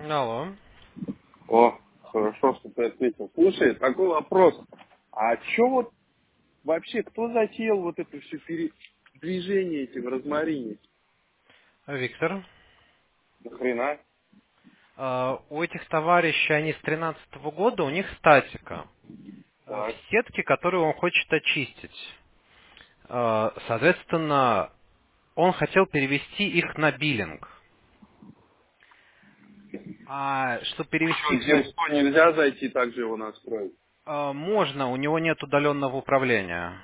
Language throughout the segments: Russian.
Алло. О, хорошо, что ты ответил. Слушай, такой вопрос. А что вот вообще, кто затеял вот это все движение эти в розмарине? Виктор. Нахрена? У этих товарищей, они с 2013 года, у них статика. В Так. сетке, которую он хочет очистить. Соответственно, он хотел перевести их на биллинг. А чтобы перевести Что, их на... Димсто нельзя зайти так же его настроить? Можно, у него нет удаленного управления.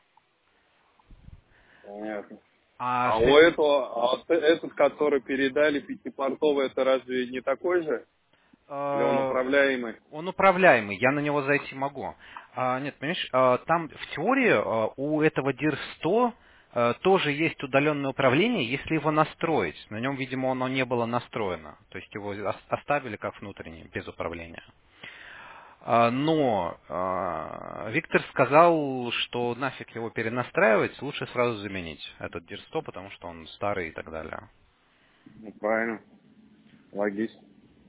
Понятно. А А с у этим... этого, а вот этот, который передали пятипортовый, это разве не такой же? Или он э, управляемый? Он управляемый, я на него зайти могу. Нет, понимаешь, там в теории у этого DIR 100 тоже есть удаленное управление, если его настроить. На нем, видимо, оно не было настроено. То есть его оставили как внутренний, без управления. Но Виктор сказал, что нафиг его перенастраивать, лучше сразу заменить этот DIR 100, потому что он старый и так далее. Ну, правильно. Логично.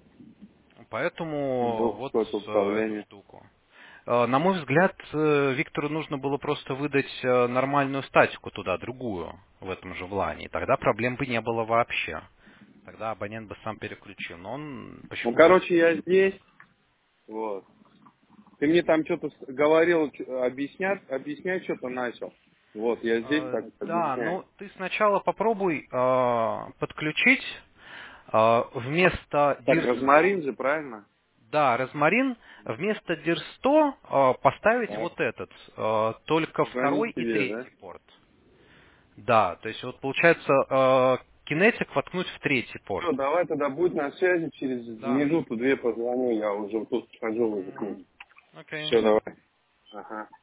Поэтому Был вот какое-то эту управление. штуку. На мой взгляд, Виктору нужно было просто выдать нормальную статику туда, другую, в этом же влане. И тогда проблем бы не было вообще. Тогда абонент бы сам переключил. Но он Ну, почему-то... короче, я здесь. Вот. Ты мне там что-то говорил, объяснять что-то начал. Вот, я здесь так Да, объясняю. ну ты сначала попробуй подключить вместо Так, DIR 100, розмарин же, правильно? да, розмарин, вместо DIR 100 поставить Так, вот этот, только позвони второй и тебе, да? третий порт. Да, то есть вот получается кинетик воткнуть в третий порт. Все, давай тогда будь на связи, через Да. минуту-две позвоню, я уже тут схожу уже к Мгм. ним. Окей. Все, давай. Ага.